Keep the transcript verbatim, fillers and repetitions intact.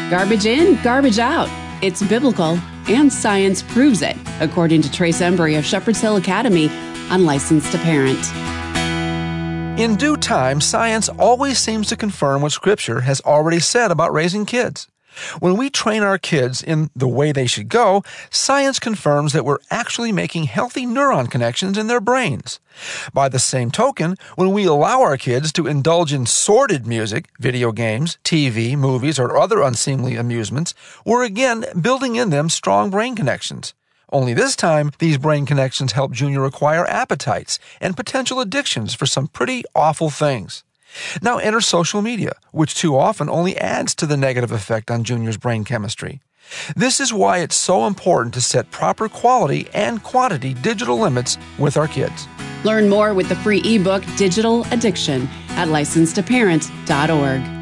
Garbage in, garbage out. It's biblical, and science proves it, according to Trace Embry of Shepherd's Hill Academy on License to Parent. In due time, science always seems to confirm what Scripture has already said about raising kids. When we train our kids in the way they should go, science confirms that we're actually making healthy neuron connections in their brains. By the same token, when we allow our kids to indulge in sordid music, video games, T V, movies, or other unseemly amusements, we're again building in them strong brain connections. Only this time, these brain connections help Junior acquire appetites and potential addictions for some pretty awful things. Now enter social media, which too often only adds to the negative effect on Junior's brain chemistry. This is why it's so important to set proper quality and quantity digital limits with our kids. Learn more with the free ebook Digital Addiction at license to parent dot org.